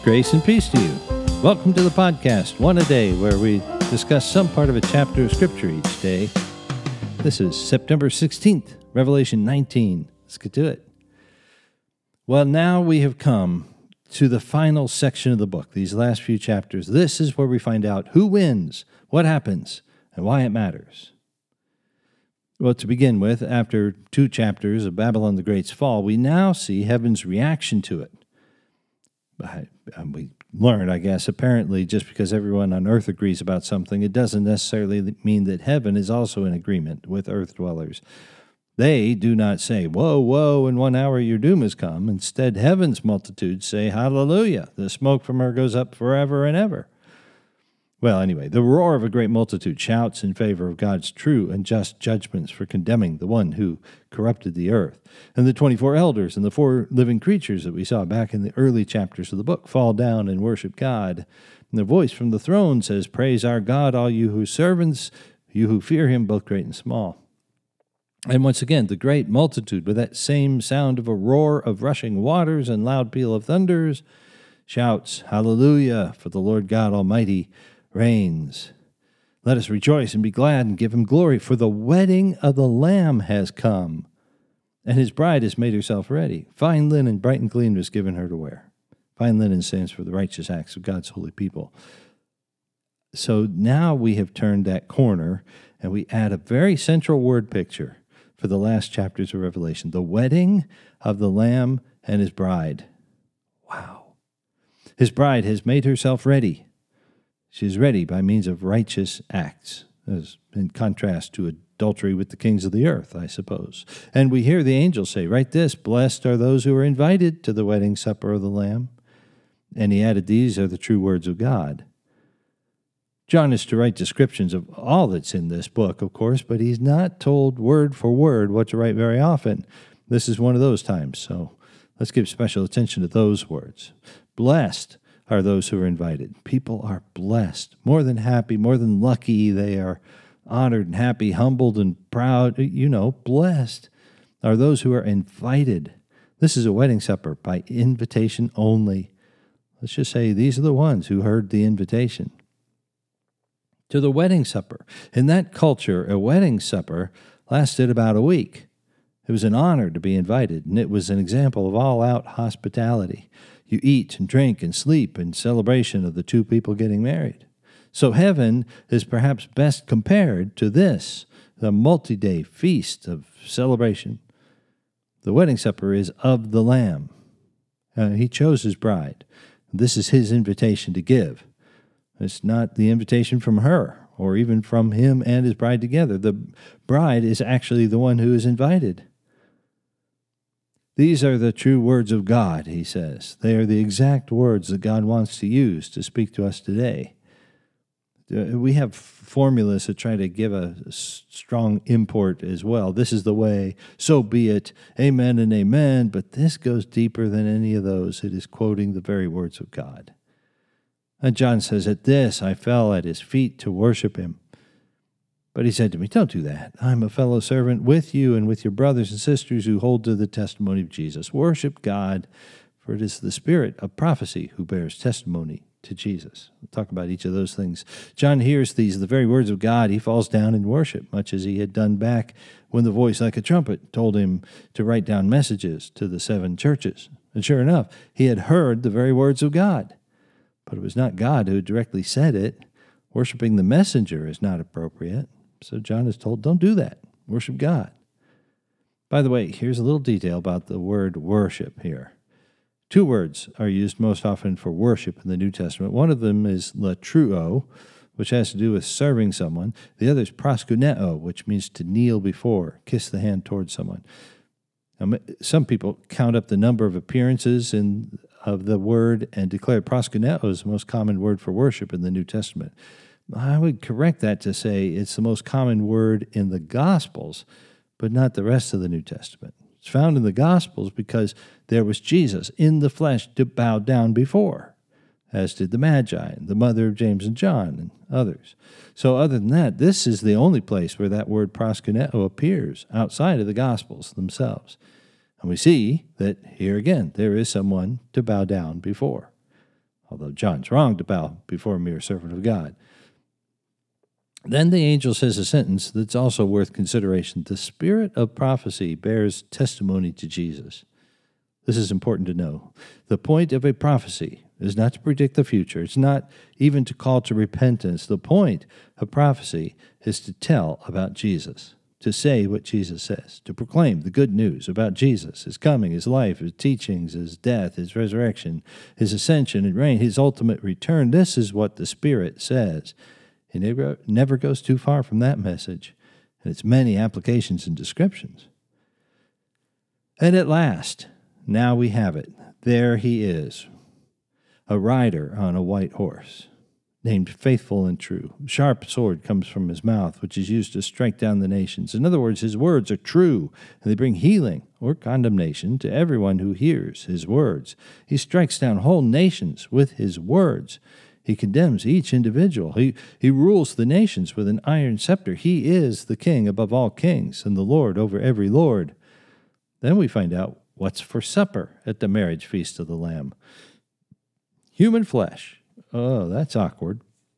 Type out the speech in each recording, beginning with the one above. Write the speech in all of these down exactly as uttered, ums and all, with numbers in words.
Grace and peace to you. Welcome to the podcast, One a Day, where we discuss some part of a chapter of Scripture each day. This is September sixteenth, Revelation nineteen. Let's get to it. Well, now we have come to the final section of the book, these last few chapters. This is where we find out who wins, what happens, and why it matters. Well, to begin with, after two chapters of Babylon the Great's fall, we now see heaven's reaction to it. I, we learn, I guess, apparently just because everyone on earth agrees about something, it doesn't necessarily mean that heaven is also in agreement with earth dwellers. They do not say, "Whoa, whoa, in one hour your doom has come." Instead, heaven's multitudes say, "Hallelujah, the smoke from her goes up forever and ever." Well, anyway, the roar of a great multitude shouts in favor of God's true and just judgments for condemning the one who corrupted the earth. And the twenty-four elders and the four living creatures that we saw back in the early chapters of the book fall down and worship God. And the voice from the throne says, "Praise our God, all you whose servants, you who fear him, both great and small." And once again, the great multitude, with that same sound of a roar of rushing waters and loud peal of thunders, shouts, "Hallelujah, for the Lord God Almighty reigns. Let us rejoice and be glad and give him glory, for the wedding of the Lamb has come, and his bride has made herself ready. Fine linen, bright and clean, was given her to wear." Fine linen stands for the righteous acts of God's holy people. So now we have turned that corner, and we add a very central word picture for the last chapters of Revelation, the wedding of the Lamb and his bride. Wow. His bride has made herself ready. She is ready by means of righteous acts, as in contrast to adultery with the kings of the earth, I suppose. And we hear the angels say, "Write this, blessed are those who are invited to the wedding supper of the Lamb." And he added, "These are the true words of God." John is to write descriptions of all that's in this book, of course, but he's not told word for word what to write very often. This is one of those times, so let's give special attention to those words. Blessed are those who are invited. People are blessed, more than happy, more than lucky. They are honored and happy, humbled and proud. You know, blessed are those who are invited. This is a wedding supper by invitation only. Let's just say these are the ones who heard the invitation to the wedding supper. In that culture, a wedding supper lasted about a week. It was an honor to be invited, and it was an example of all-out hospitality. You eat and drink and sleep in celebration of the two people getting married. So heaven is perhaps best compared to this, the multi-day feast of celebration. The wedding supper is of the Lamb. Uh, he chose his bride. This is his invitation to give. It's not the invitation from her or even from him and his bride together. The bride is actually the one who is invited. These are the true words of God, he says. They are the exact words that God wants to use to speak to us today. We have formulas that try to give a strong import as well. This is the way, so be it, amen and amen. But this goes deeper than any of those. It is quoting the very words of God. And John says, "At this I fell at his feet to worship him. But he said to me, 'Don't do that. I'm a fellow servant with you and with your brothers and sisters who hold to the testimony of Jesus. Worship God, for it is the spirit of prophecy who bears testimony to Jesus.'" We'll talk about each of those things. John hears these, the very words of God. He falls down in worship, much as he had done back when the voice like a trumpet told him to write down messages to the seven churches. And sure enough, he had heard the very words of God. But it was not God who directly said it. Worshipping the messenger is not appropriate. So John is told, don't do that. Worship God. By the way, here's a little detail about the word worship here. Two words are used most often for worship in the New Testament. One of them is latruo, which has to do with serving someone. The other is proskuneo, which means to kneel before, kiss the hand towards someone. Now, some people count up the number of appearances in, of the word and declare proskuneo is the most common word for worship in the New Testament. I would correct that to say it's the most common word in the Gospels, but not the rest of the New Testament. It's found in the Gospels because there was Jesus in the flesh to bow down before, as did the Magi, the mother of James and John, and others. So other than that, this is the only place where that word proskuneo appears outside of the Gospels themselves. And we see that here again, there is someone to bow down before. although John's wrong to bow before a mere servant of God. Then the angel says a sentence that's also worth consideration. The spirit of prophecy bears testimony to Jesus. This is important to know. The point of a prophecy is not to predict the future. It's not even to call to repentance. The point of prophecy is to tell about Jesus, to say what Jesus says, to proclaim the good news about Jesus, his coming, his life, his teachings, his death, his resurrection, his ascension and reign, his ultimate return. This is what the Spirit says. He never, never goes too far from that message and its many applications and descriptions. And at last, now we have it. There he is, a rider on a white horse, named Faithful and True. A sharp sword comes from his mouth, which is used to strike down the nations. In other words, his words are true, and they bring healing or condemnation to everyone who hears his words. He strikes down whole nations with his words. He condemns each individual. He, he rules the nations with an iron scepter. He is the king above all kings and the Lord over every lord. Then we find out what's for supper at the marriage feast of the Lamb. Human flesh. Oh, that's awkward.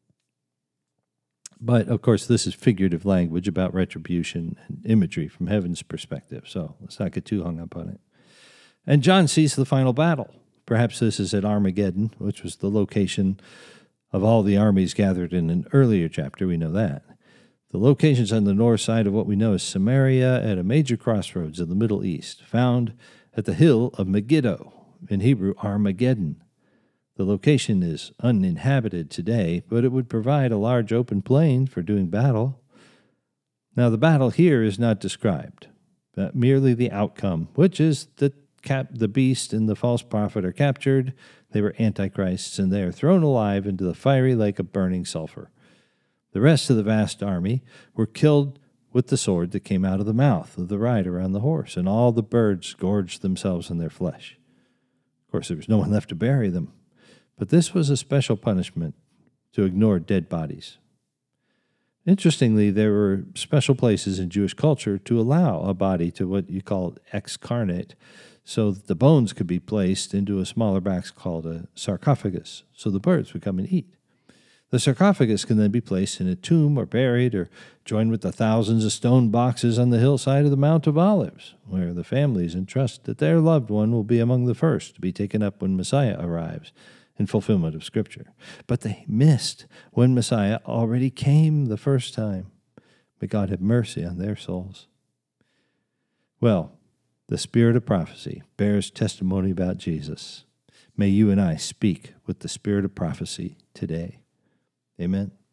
But, of course, this is figurative language about retribution and imagery from heaven's perspective, so let's not get too hung up on it. And John sees the final battle. Perhaps this is at Armageddon, which was the location of all the armies gathered in an earlier chapter. We know that. The location's on the north side of what we know as Samaria at a major crossroads of the Middle East, found at the hill of Megiddo, in Hebrew, Armageddon. The location is uninhabited today, but it would provide a large open plain for doing battle. Now, the battle here is not described, but merely the outcome, which is that cap- the beast and the false prophet are captured. They were antichrists, and they are thrown alive into the fiery lake of burning sulfur. The rest of the vast army were killed with the sword that came out of the mouth of the rider on the horse, and all the birds gorged themselves in their flesh. Of course, there was no one left to bury them. But this was a special punishment to ignore dead bodies. Interestingly, there were special places in Jewish culture to allow a body to what you call excarnate, so that the bones could be placed into a smaller box called a sarcophagus, so the birds would come and eat. The sarcophagus can then be placed in a tomb or buried or joined with the thousands of stone boxes on the hillside of the Mount of Olives, where the families entrust that their loved one will be among the first to be taken up when Messiah arrives, in fulfillment of Scripture. But they missed when Messiah already came the first time. May God have mercy on their souls. Well, the spirit of prophecy bears testimony about Jesus. May you and I speak with the spirit of prophecy today. Amen.